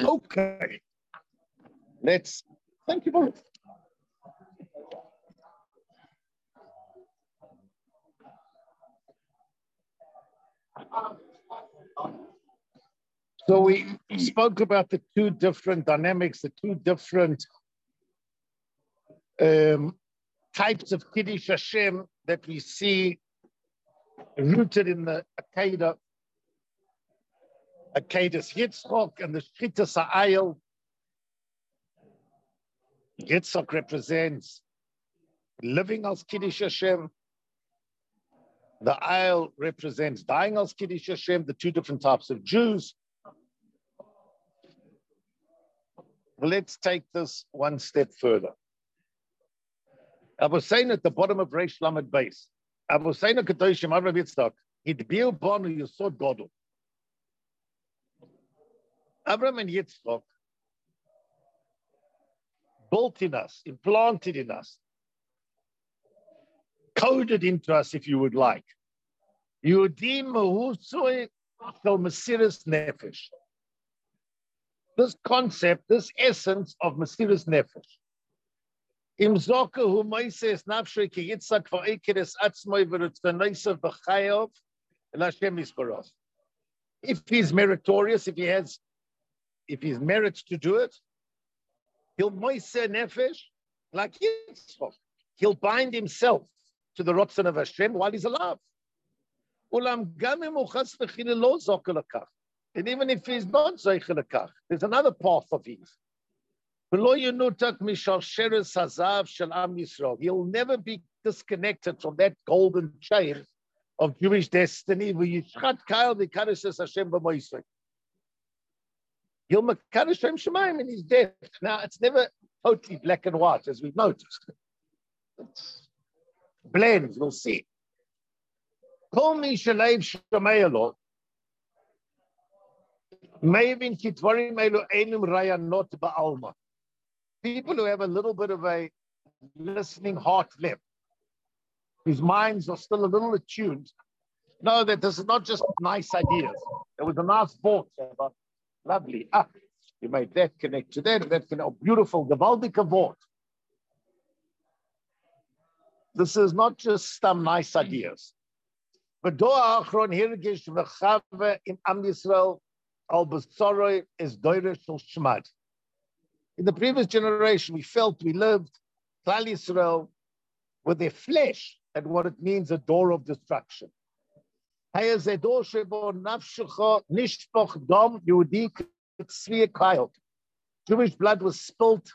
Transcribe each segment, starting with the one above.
Okay. Thank you, Baruch. So we spoke about the two different dynamics, the two different types of Kiddush Hashem that we see rooted in the Akedah, Akedus Yitzchok and the Shchitas Ha'ayil. Yitzchok represents living as Kiddush Hashem. The Ayil represents dying as Kiddush Hashem, the two different types of Jews. Let's take this one step further. I was saying at the bottom of Reish Lamed Beis, I was saying at Kedoshim Avram Yitzchak, Hidbiu Banu Yesod Gadol. Avram and Yitzchak built in us, implanted in us, coded into us, if you would like. Yehudim Mahusoi Shel Mesiras Nefesh. This concept, this essence of Mesiras Nefesh. Im Zoka Hu Moises Nafshe Ki Yitzchak Va'ikeres Atzmoi V'Ritzvanoisav B'Chayov El Hashem Yisbarach. If he's meritorious, if he's merits to do it, he'll Moise Nefesh like Yitzchak. He'll bind himself to the Ratzon of Hashem while he's alive. Ulam Gamim Uchas V'Chile Lo Zoka L'Kach. And even if he's not Zoka L'Kach, there's another path of his. He'll never be disconnected from that golden chain of Jewish destiny. He'll Mekadosh Shem Shemaim in his death. Now, it's never totally black and white, as we've noticed. It's blends, we'll see. Kol mi shalev shomei lo, meivin ki dvarim elu einum rayanot ba'alma. People who have a little bit of a listening heart left, whose minds are still a little attuned, know that this is not just nice ideas. There was a nice thought about lovely. You made that connect to that, and that connect. Oh, beautiful, gewaldige Wort. This is not just some nice ideas. But Doa Achron Hirgish V'Chave in Am Yisrael Al B'Soroi is Doire Shel Shmad. In the previous generation, we lived, Klal Yisrael, with their flesh and what it means, a door of destruction. Jewish blood was spilt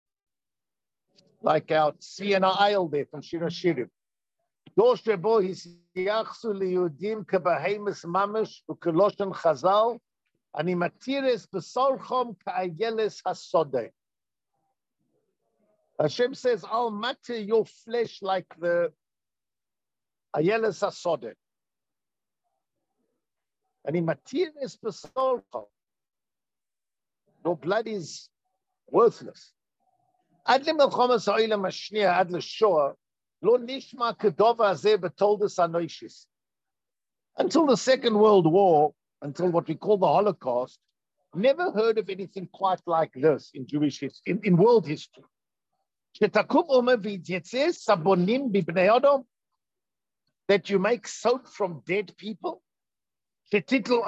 like our Tzvi and Ayil there from Shir HaShirim. Dor shebo hisyachsu liyudim kebahemis mamish ukeloshen chazal ani matires besorchom ka'ayeles hasodeh. Hashem says, I'll matter your flesh like the ayeles hasodeh. Ani matires besorchom. Your blood is worthless. Ad le'melchomas ha'olam hashniya ad le'shoah. Lo nishma kedova hazeh b'toldos hanoishis. Until the Second World War, until what we call the Holocaust, never heard of anything quite like this in Jewish history, in world history. That you make soap from dead people. You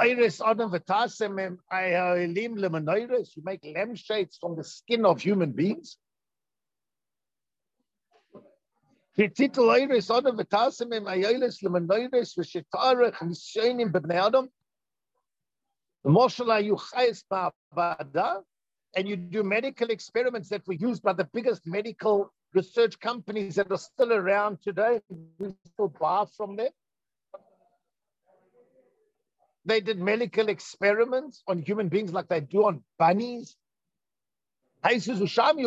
make lampshades from the skin of human beings. And you do medical experiments that were used by the biggest medical research companies that are still around today. We still buy from them. They did medical experiments on human beings like they do on bunnies. Never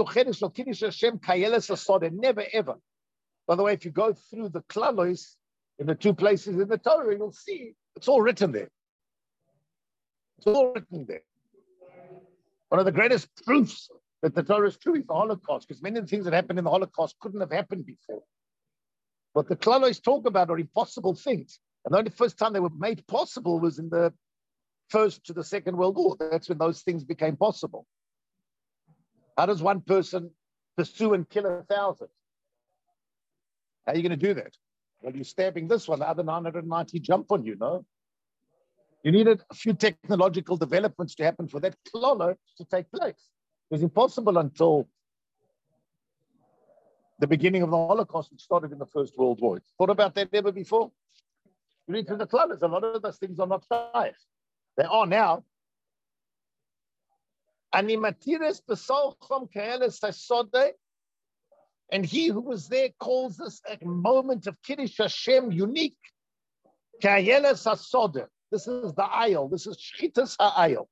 ever. By the way, if you go through the klalos in the two places in the Torah, you'll see it's all written there. It's all written there. One of the greatest proofs that the Torah is true is the Holocaust, because many of the things that happened in the Holocaust couldn't have happened before. What the klalos talk about are impossible things. And the only first time they were made possible was in the First to the Second World War. That's when those things became possible. How does one person pursue and kill 1,000? How are you going to do that? Well, you're stabbing this one, the other 990 jump on you, no? You needed a few technological developments to happen for that klolo to take place. It was impossible until the beginning of the Holocaust, which started in the First World War. Thought about that ever before? You read through the klolos, a lot of those things are not safe. They are now. And he who was there calls this a moment of Kiddush Hashem unique. This is the aisle. This is Shchitas ha'ayil.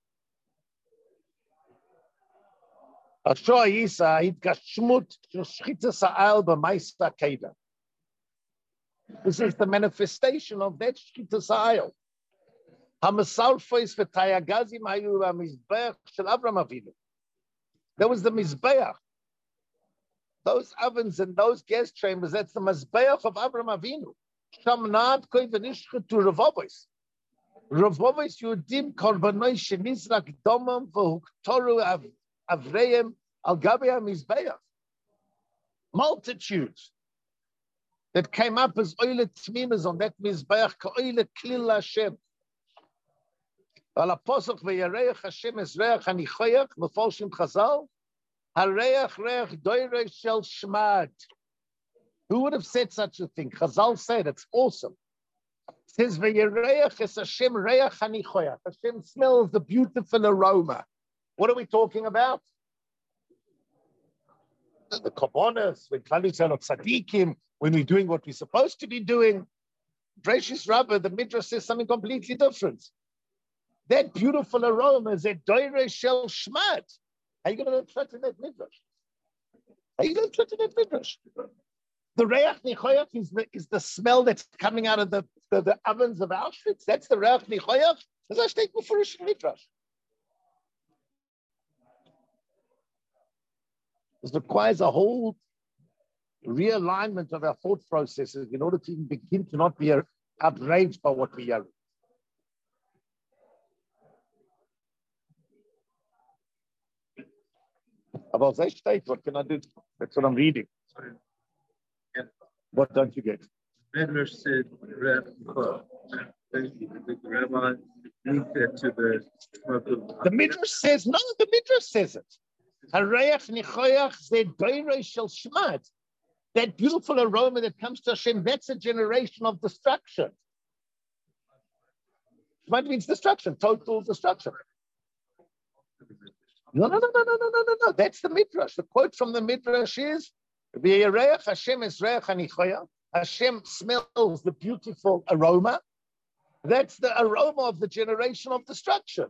This is the manifestation of that Shchitas ha'ayil. There was the Mizbeach. Those ovens and those gas chambers, that's the Mizbeach of Avraham Avinu. Shamnad koivenishchet to Ravovis. Ravovis Yudim korbanoi shenizrak domam v'huktoru avreim al gabi ha-Mizbeach. Multitudes that came up as oile tminas on that Mizbeach, ka'oile klil Hashem. Al apostle v'yareich Hashem es reach hanichoyach mefolshim chazal hareich reich doirei shel shmad. Who would have said such a thing? Chazal said it's awesome. It says v'yareich es Hashem reich hanichoyach. Hashem smells the beautiful aroma. What are we talking about? The korbanos, when Klal Yisrael tzaddikim, when we're doing what we're supposed to be doing. Breshis Rabbah, the Midrash says something completely different. That beautiful aroma is a doire shel shmat. How are you going to learn Pshat in that Midrash? How are you going to learn Pshat in that Midrash? The Reach Nichoyach is the smell that's coming out of the ovens of Auschwitz. That's the Reach Nichoyach. That's a steak before a Midrash. This requires a whole realignment of our thought processes in order to even begin to not be outraged by what we are. About that state, what can I do? That's what I'm reading. Sorry. Yeah. What don't you get? Midrash said, the rabbi linked that to the smoke of... The Midrash says, no, the Midrash says it. That beautiful aroma that comes to Hashem, that's a generation of destruction. Shmat means destruction, total destruction. No. That's the Midrash. The quote from the Midrash is, Hashem is reich hanichoya. Hashem smells the beautiful aroma. That's the aroma of the generation of destruction.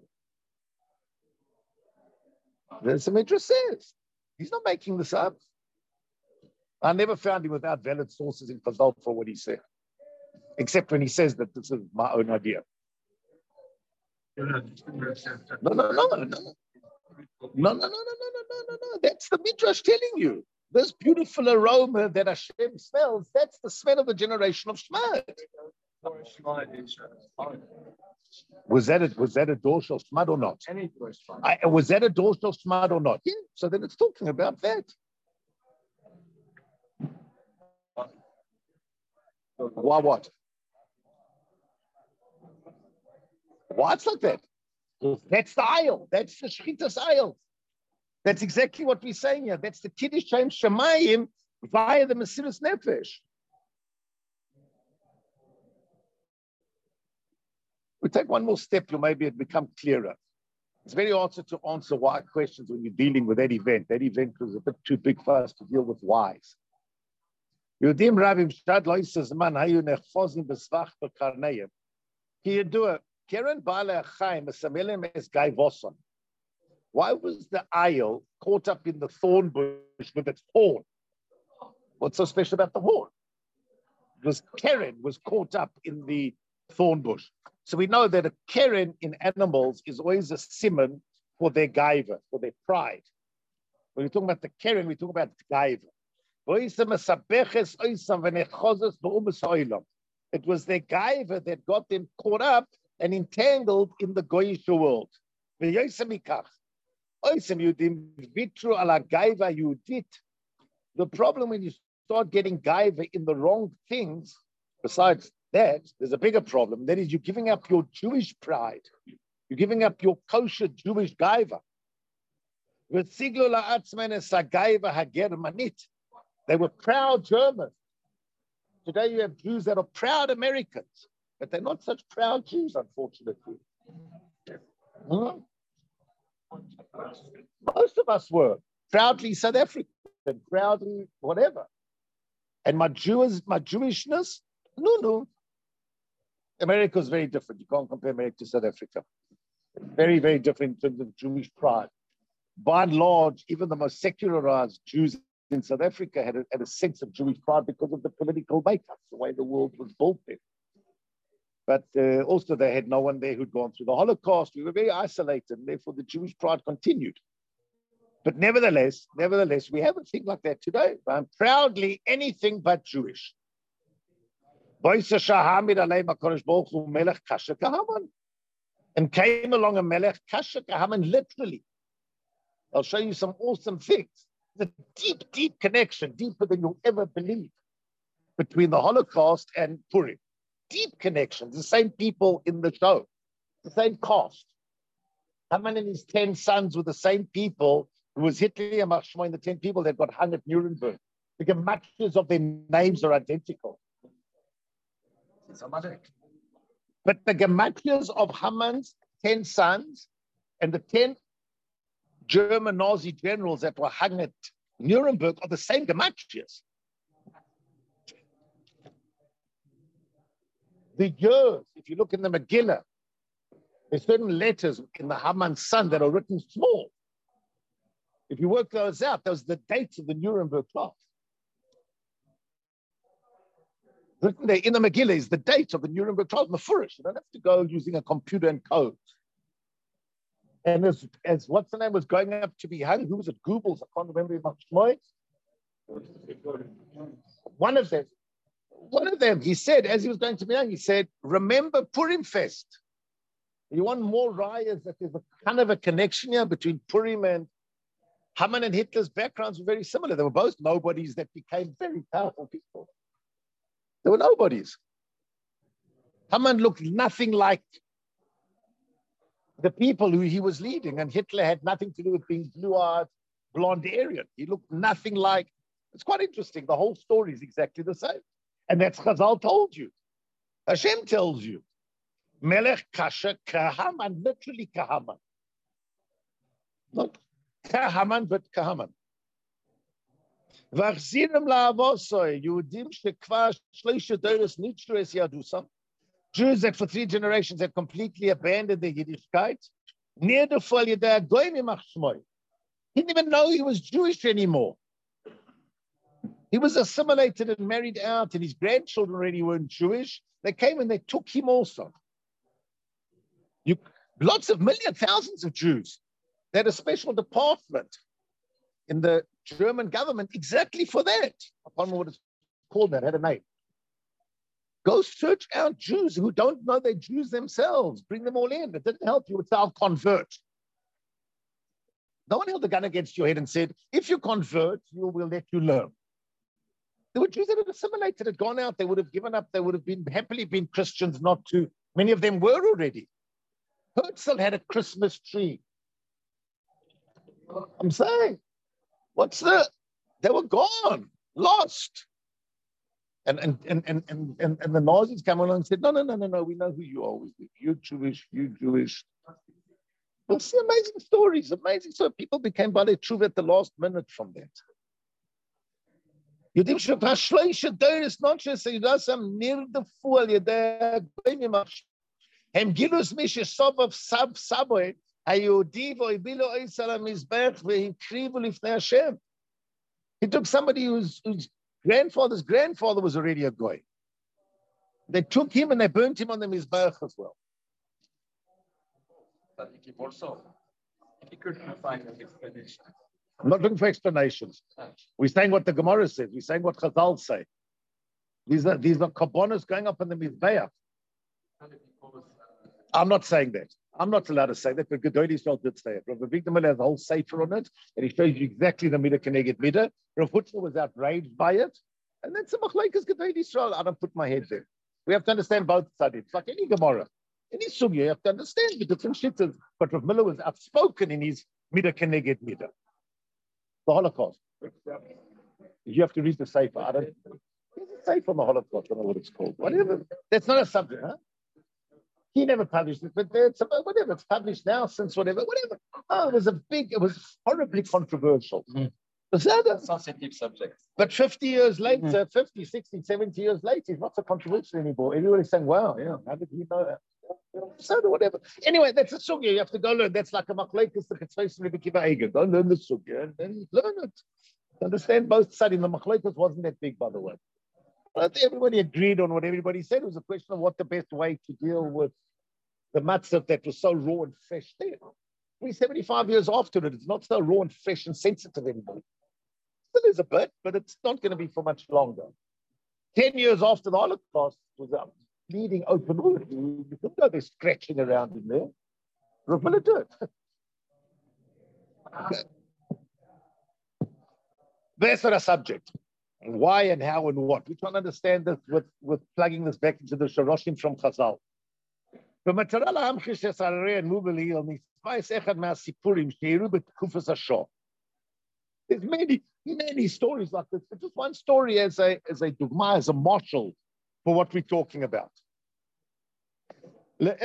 That's the Midrash says. He's not making this up. I never found him without valid sources in Chazal for what he said, except when he says that this is my own idea. No. That's the Midrash telling you. This beautiful aroma that Hashem smells, that's the smell of the generation of Shmad. Was that a dorsal Shmad or not? Was that a dorsal Shmad or not? Yeah, so then it's talking about that. Why what? Why it's like that? That's the aisle. That's the Shchitas aisle. That's exactly what we're saying here. That's the Kiddush Shem Shemayim via the Mesiras Nefesh. We take one more step, maybe it become clearer. It's very hard to answer why questions when you're dealing with that event. That event was a bit too big for us to deal with whys. Yudim Rabim Shad Loisas Man Hayu Nechfozim Besvach Bekarneim. Can you do it? Keren Bale Chaim Esamelim Es Gai Voson. Why was the aisle caught up in the thorn bush with its horn? What's so special about the horn? Because Keren was caught up in the thorn bush. So we know that a Keren in animals is always a simon for their gaiva, for their pride. When we're talking about the Keren, we talk about gaiva. It was their gaiva that got them caught up and entangled in the Goyish world. The problem when you start getting gaiva in the wrong things, besides that, there's a bigger problem. That is, you're giving up your Jewish pride. You're giving up your kosher Jewish gaiva. They were proud Germans. Today you have Jews that are proud Americans, but they're not such proud Jews, unfortunately. Most of us were proudly South African, proudly whatever. And my Jewishness, no. America is very different. You can't compare America to South Africa. Very, very different in terms of Jewish pride. By and large, even the most secularized Jews in South Africa had a sense of Jewish pride because of the political makeup, the way the world was built there. But also they had no one there who'd gone through the Holocaust. We were very isolated, and therefore the Jewish pride continued. But nevertheless, we have a thing like that today. I'm proudly anything but Jewish. And came along a Melech Kasher Kahaman, literally. I'll show you some awesome things. The deep, deep connection, deeper than you'll ever believe, between the Holocaust and Purim. Deep connections, the same people in the show, the same cast. Haman and his 10 sons were the same people who was Hitler and the 10 people that got hung at Nuremberg. The gematries of their names are identical. But the gematrias of Haman's 10 sons and the 10 German Nazi generals that were hung at Nuremberg are the same gematrias. The years, if you look in the Megillah, there's certain letters in the Haman's son that are written small. If you work those out, those are the dates of the Nuremberg trials. Written there in the Megillah is the date of the Nuremberg trials, Mefurish. You don't have to go using a computer and code. And as what's the name was going up to be hung, who was it? Goebbels, I can't remember much more. One of them, he said, as he was going to be hung, he said, remember Purim Fest. You want more riots, that there's a kind of a connection here between Purim and Haman and Hitler's backgrounds were very similar. They were both nobodies that became very powerful people. They were nobodies. Haman looked nothing like the people who he was leading, and Hitler had nothing to do with being blue-eyed, blonde Aryan. He looked nothing like. It's quite interesting. The whole story is exactly the same, and that's Chazal told you. Hashem tells you, Melech Kasher Kahaman, literally Kahaman, not Kahaman, but Kahaman. V'achzirem la'avosoi Yehudim shekvar shloisha doros nitzru es yadusam. Jews that for 3 generations had completely abandoned their Yiddishkeit. He didn't even know he was Jewish anymore. He was assimilated and married out, and his grandchildren already weren't Jewish. They came and they took him also. Lots of thousands of Jews. They had a special department in the German government exactly for that. I can't remember what it's called, that had a name. Go search out Jews who don't know they're Jews themselves. Bring them all in. It didn't help you. It's our convert. No one held a gun against your head and said, if you convert, we'll let you learn. There were Jews that had assimilated, had gone out. They would have given up. They would have been happily been Christians, not to. Many of them were already. Herzl had a Christmas tree. I'm saying, they were gone, lost. And the Nazis came along and said, no, we know who you are. You're Jewish, We'll see amazing stories, amazing. So people became Balei Tshuva at the last minute from that. You'd not just say, Hem gilus mishe of sab saboy, hayodi voibilo oisal hamizbech vehinkrivu lifnei Hashem. He took somebody whose grandfather's grandfather was already a goy. They took him and they burnt him on the mizbech as well. He couldn't find an explanation. I'm not looking for explanations. We're saying what the Gemara says. We're saying what Chazal say. These are kabbonos going up in the mizbeach. I'm not saying that. I'm not allowed to say that, but Gedolei Yisrael did say it. Rav Avigdor has a whole sefer on it, and he shows you exactly the midah keneged midah. Rav Hutzler was outraged by it, and that's a machlokes Gedolei Yisrael. I don't put my head there. We have to understand both sides. It's like any Gemara, any sugya. You have to understand the different shittas. But Rav Miller was outspoken in his midah keneged midah. The Holocaust. You have to read the sefer. I don't. There's a sefer on the Holocaust. I don't know what it's called. Whatever. That's not a subject, huh? He never published it, but it's whatever. It's published now since whatever. Oh, it was horribly controversial. It's a sensitive subject. But 50 years later, 50, 60, 70 years later, it's not so controversial anymore. Everybody's saying, wow, yeah, how did he know that? So whatever. Anyway, that's a sugya. You have to go learn. That's like a machlokes the Chetzos and Rebbe Kiva Eiger. Go learn the sugya and then learn it. Understand both sides. The machlokes wasn't that big, by the way. But everybody agreed on what everybody said. It was a question of what the best way to deal with the matzah that was so raw and fresh there. 75 years after it, it's not so raw and fresh and sensitive anymore. Still is a bit, but it's not going to be for much longer. 10 years after the Holocaust was a bleeding open wound. You couldn't go there scratching around in there. Rav Miller did. That's not a subject. Why and how and what. We try to understand this with plugging this back into the Shoroshim from Chazal. There's many stories like this, but just one story as a dugma, as a marshal for what we're talking about. In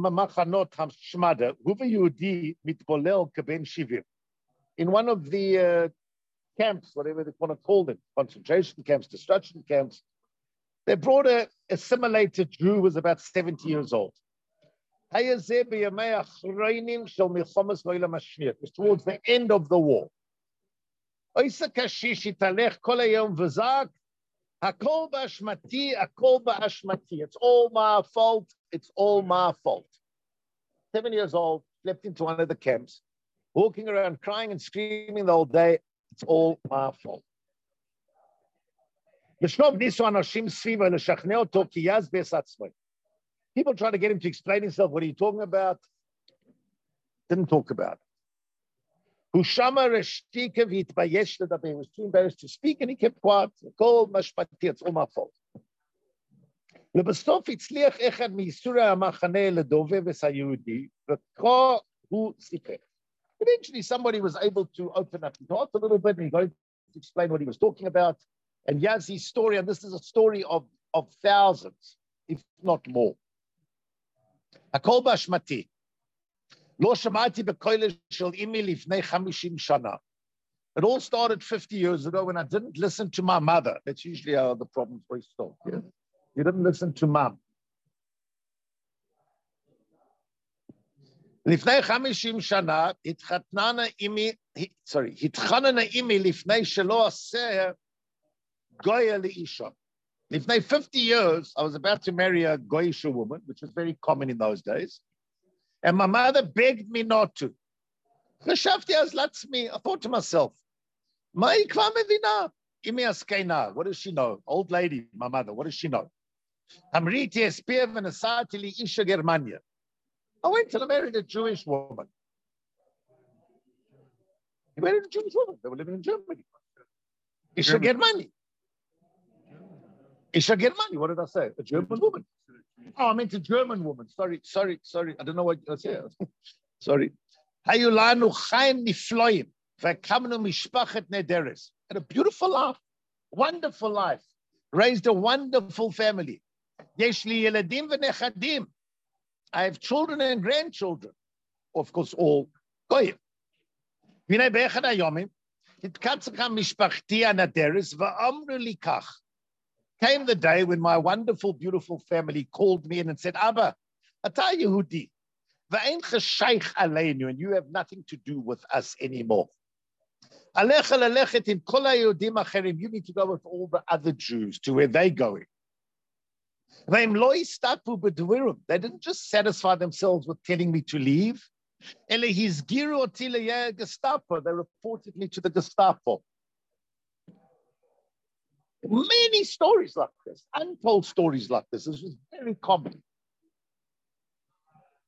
one of the camps, whatever they want to call them, concentration camps, destruction camps, they brought a assimilated Jew who was about 70 years old. It was towards the end of the war. It's all my fault. It's all my fault. 7 years old, slept into one of the camps, walking around crying and screaming the whole day. It's all my fault. People try to get him to explain himself. What are you talking about? Didn't talk about it. He was too embarrassed to speak, and he kept quiet. It's all my fault. Eventually, somebody was able to open up his heart a little bit, and he got to explain what he was talking about. And Yazi's story, and this is a story of thousands, if not more. Hakol bashmati. Lo shamati bekoile shel imi lifnei 50 shana. It all started 50 years ago when I didn't listen to my mother. That's usually how the problems were start. Yeah? You didn't listen to mom. Lifnei 50 shana hitchanana imi lifnei shelo aseh goya liisha. Lifnei 50 years, I was about to marry a goyisha woman, which was very common in those days. And my mother begged me not to. I thought to myself, what does she know? Old lady, my mother, what does she know? I went and I married a Jewish woman. He married a Jewish woman. They were living in Germany. Isha Germani. Isha Germani. What did I say? A German woman. Oh, I meant a German woman. Sorry. I don't know what I said. Sorry. Hayulanu chaim nifloim v'kamnu mishpachet nederes. Had a beautiful life, wonderful life. Raised a wonderful family. Yesh li yeladim v'nechadim. I have children and grandchildren. Of course, all goyim. V'nei be'echad hayomim hitkatzcha mishpachti anaderes v'amru li kach. Came the day when my wonderful, beautiful family called me in and said, Abba, Ata Yehudi, v'ein cheshaych aleinu, and you have nothing to do with us anymore. Alecha lelechet im kol haYehudim acherim, you need to go with all the other Jews to where they're going. V'im lo yistapu b'dvirim, they didn't just satisfy themselves with telling me to leave. Ele hizgiru oti leyeh Gestapo, they reported me to the Gestapo. Many stories like this, untold stories like this. This was very common.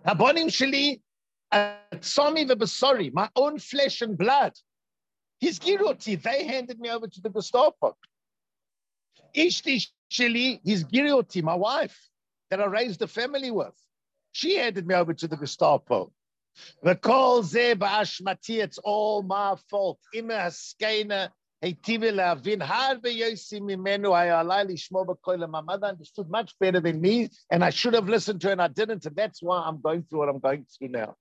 Habonim sheli, Tzomi v'basori, my own flesh and blood. His giroti, they handed me over to the Gestapo. Ishti sheli, his giroti, my wife, that I raised a family with. She handed me over to the Gestapo. The call ze ba'ashmati, it's all my fault. Ima haskena heitivila vin harbe yosi mimenu hayalai lishmo b'koila. My mother understood much better than me, and I should have listened to her, and I didn't, and that's why I'm going through what I'm going through now.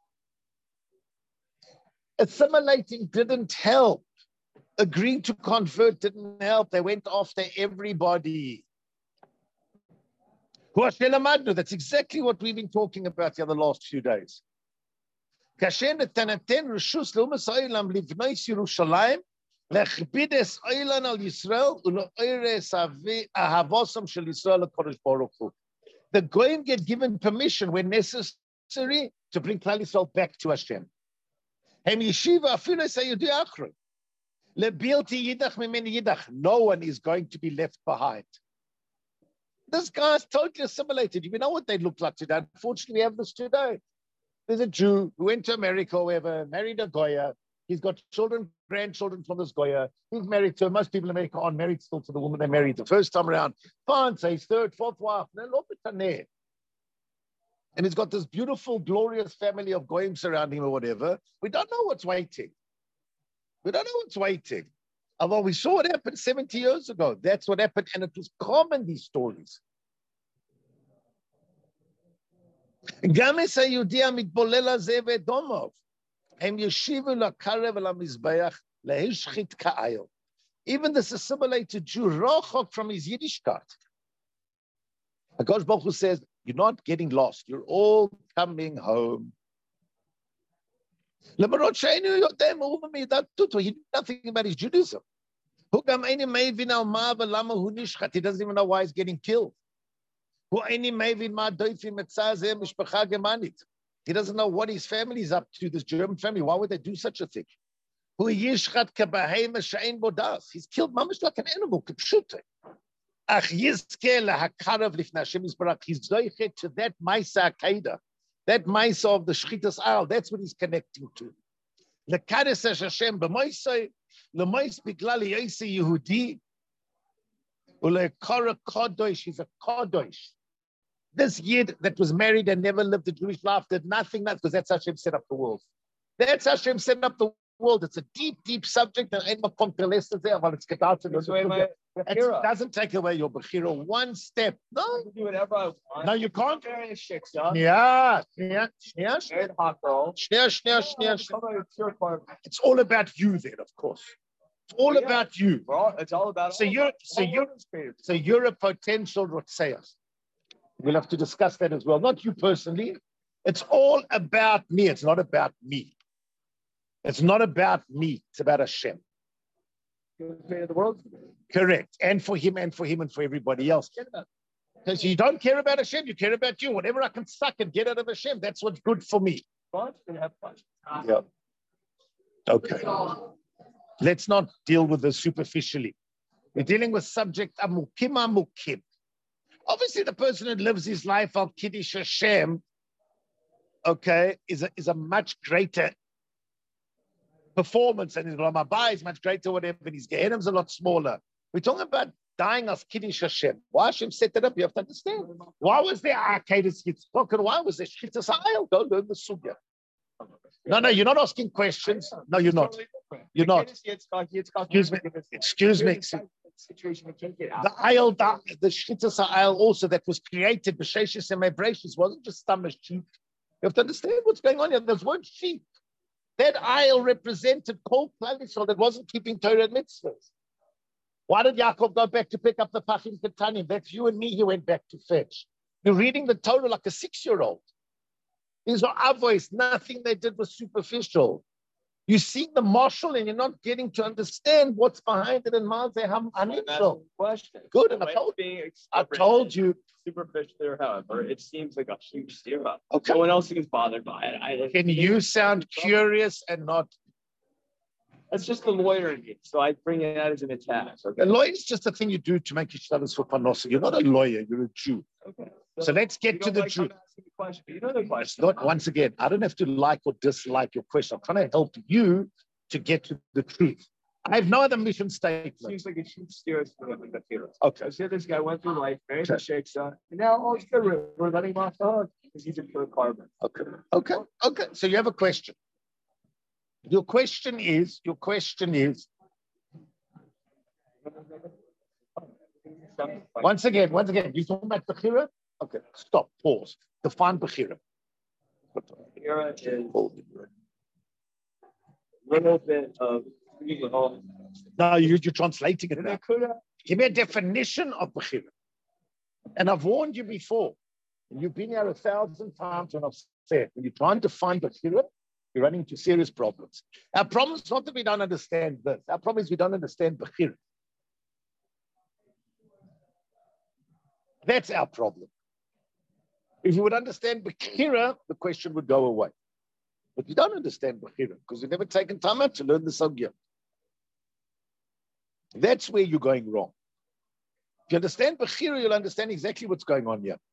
Assimilating didn't help. Agreeing to convert didn't help. They went after everybody. That's exactly what we've been talking about here the last few days. Kashen Tanatan Rishus Lumas Oilam Livnois Yerushalayim Lechbides Oilan al Yisrael Uloires Ahavosam Shel Yisrael HaKadosh Baruch Hu. The Goyim get given permission when necessary to bring Klal Yisrael back to Hashem. Hem Yeshiva Afilu Sayudu Achron Lebilti Yidach Mimeni Yidach. No one is going to be left behind. This guy's totally assimilated. You know what they look like today? Unfortunately, we have this today. There's a Jew who went to America or wherever, married a Goya. He's got children, grandchildren from this Goya. He's married to, most people in America aren't married still to the woman they married the first time around. Fine, say his third, fourth wife. And he's got this beautiful, glorious family of Goyim surrounding him or whatever. We don't know what's waiting. We don't know what's waiting. Although we saw what happened 70 years ago. That's what happened. And it was common, these stories. Even this assimilated Jew, Rochok from his Yiddishkeit. HaKadosh Baruch Hu says, you're not getting lost. You're all coming home. He knew nothing about his Judaism. He doesn't even know why he's getting killed. He doesn't know what his family is up to, this German family. Why would they do such a thing? He's killed mamish like an animal. He's zoichet to that Maisa Akeda, that Maisa of the Shchitas Al. That's what he's connecting to. Lekadesh Hashem b'moisei, l'mois biglal yosi Yehudi, uleikara kadosh. He's a kadosh. This Yid that was married and never lived a Jewish life did nothing, because that's how Hashem set up the world. That's how Hashem set up the world. It's a deep, deep subject. And it doesn't take away your Bechira one step. No. Do whatever I want. No, you can't. Yeah. It's all about you then, of course. It's all about you. It's all about. So you're a potential Rotseach. We'll have to discuss that as well. Not you personally. It's all about me. It's not about me. It's not about me. It's about Hashem. The world. Correct. And for him and for him and for everybody else. Because you don't care about Hashem, you care about you. Whatever I can suck and get out of Hashem, that's what's good for me. Have fun. Yeah. Okay. Let's not deal with this superficially. We're dealing with subject amukim amukim. Obviously, the person who lives his life al Kiddush Hashem, okay, is a much greater performance, and his Olam Haba is much greater, whatever, and his Gehenna is a lot smaller. We're talking about dying as Kiddush Hashem. Why Hashem set that up? You have to understand. Why was there Akedas Yitzchok, and why was there Shchitas Ha'ayil? Go learn the Sugya. No, you're not asking questions. No, you're not. You're not. Excuse me. The Ayil, the Shchitas Ha'ayil also that was created, B'Sheshis and Mebreshis, wasn't just stomach sheep. You have to understand what's going on here. Those weren't sheep. That Ayil represented Kol Klal Yisrael that wasn't keeping Torah and mitzvahs. Why did Yaakov go back to pick up the Pachim Ketanim? That's you and me he went back to fetch. You're reading the Torah like a 6-year-old. These are avoids. Nothing they did was superficial. You see the marshal and you're not getting to understand what's behind it in Mazeham Anishal. Good, and I told you. Superficial, however, it seems like a huge steer up. Okay. No one else seems bothered by it. Can you sound curious and not That's just the lawyer in me. So I bring it out as an attack. Okay. A lawyer is just a thing you do to make each other's for panosa. You're not a lawyer, you're a Jew. Okay. So let's get to the truth. Question, you know the question. It's not, once again, I don't have to like or dislike your question. I'm trying to help you to get to the truth. I have no other mission statement. Seems like it should steer us to the heroes. Okay. So this guy went through life, married a sheikh son, and now all it's good. We're letting him off the hook because he's a pure carbon. Okay. So you have a question. Your question is. Once again, you talking about Bechira? Okay, stop, pause. Define Bechira. Bechira is a little bit of. No, you're translating it now. Give me a definition of Bechira. And I've warned you before. You've been here 1,000 times when I've said, when you're trying to find Bechira, you're running into serious problems. Our problem is not that we don't understand this. Our problem is we don't understand Bechira. That's our problem. If you would understand Bechira, the question would go away. But you don't understand Bechira because you've never taken time out to learn the Sugya. That's where you're going wrong. If you understand Bechira, you'll understand exactly what's going on here.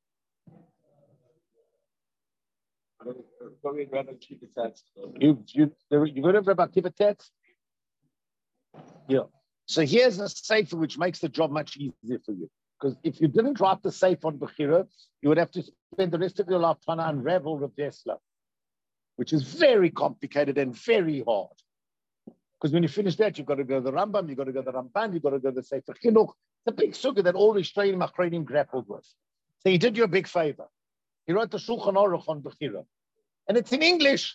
You've heard of Rabbi Akiva Tetz? Yeah. So here's a sefer which makes the job much easier for you. Because if you didn't write the sefer on Bechira, you would have to spend the rest of your life trying to unravel Rav Dessler, which is very complicated and very hard. Because when you finish that, you've got to go to the Rambam, you've got to go to the Ramban, you've got to go to the Sefer Chinuch. It's a big sukkah that all Rishonim Achronim grappled with. So he did you a big favor. He wrote the Shulchan Aruch on Bechira. And it's in English.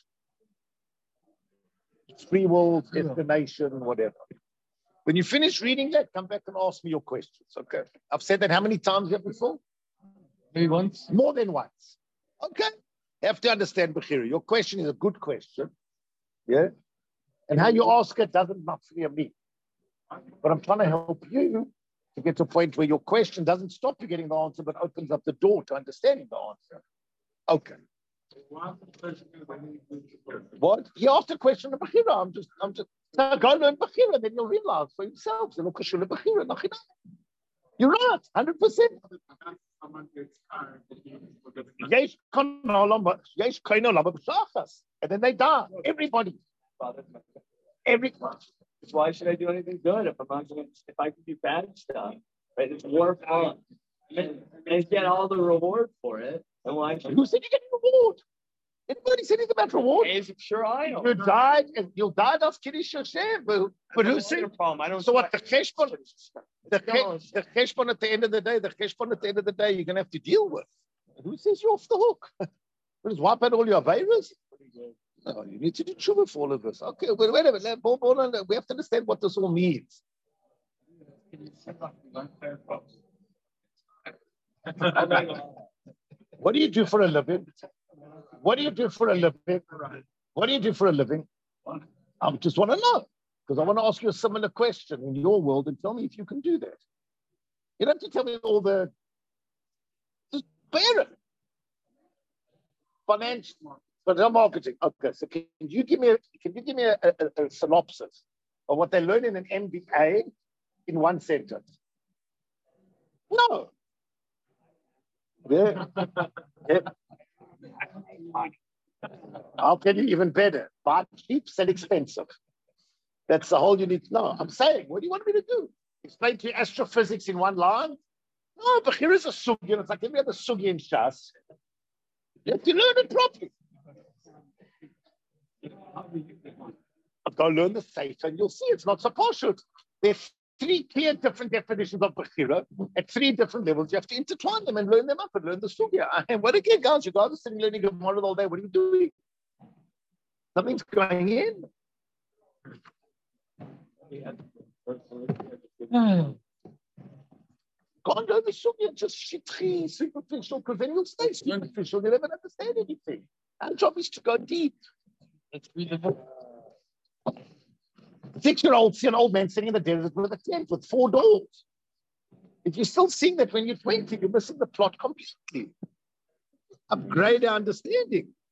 It's free will, destination, whatever. When you finish reading that, come back and ask me your questions, okay? I've said that how many times here before? Maybe once. More than once. Okay? You have to understand Bechira. Your question is a good question. Yeah? And how you ask it doesn't fear me. But I'm trying to help you to get to a point where your question doesn't stop you getting the answer, but opens up the door to understanding the answer. Okay. What? He asked a question of Bechira. I'm just go learn Bechira, then you'll realize for yourselves. You're right, 100%. And then they die. Everybody. Why should I do anything good if I can do bad stuff? Right? It's work on and get all the reward for it. And why should who said you get a reward? Anybody said anything about reward? Sure, I know. You died of Kiddush Hashem, but who said? I don't. So what the cheshbon at the end of the day, you're gonna have to deal with. Who says you're off the hook? Just wipe out all your virus. No, you need to do tshuva for all of this. Okay, wait a minute. We have to understand what this all means. What do you do for a living? I just want to know, because I want to ask you a similar question in your world and tell me if you can do that. You don't have to tell me all the just bear it. Financial, but no marketing. Okay, so can you give me a synopsis of what they learn in an MBA in one sentence? No. Yeah. I'll tell you even better. Buy cheap, sell expensive. That's the whole you need to know. I'm saying, what do you want me to do? Explain to you astrophysics in one line? No, but here is a sugya. It's like every other sugya in Shas. You have to learn it properly. Go learn the Sefer and you'll see it's not so partial. There's 3 clear different definitions of Bechira at 3 different levels. You have to intertwine them and learn them up and learn the sugya. And what again, guys? You guys are sitting learning Gemara all day. What are you doing? Something's going in. Can't learn the sugya, just shitty, superficial, because then you'll stay superficial. You'll never understand anything. Our job is to go deep. Let's read the book. 6-year-old see an old man sitting in the desert with a tent with 4 doors. If you're still seeing that when you're 20, you're missing the plot completely. Upgrade our understanding.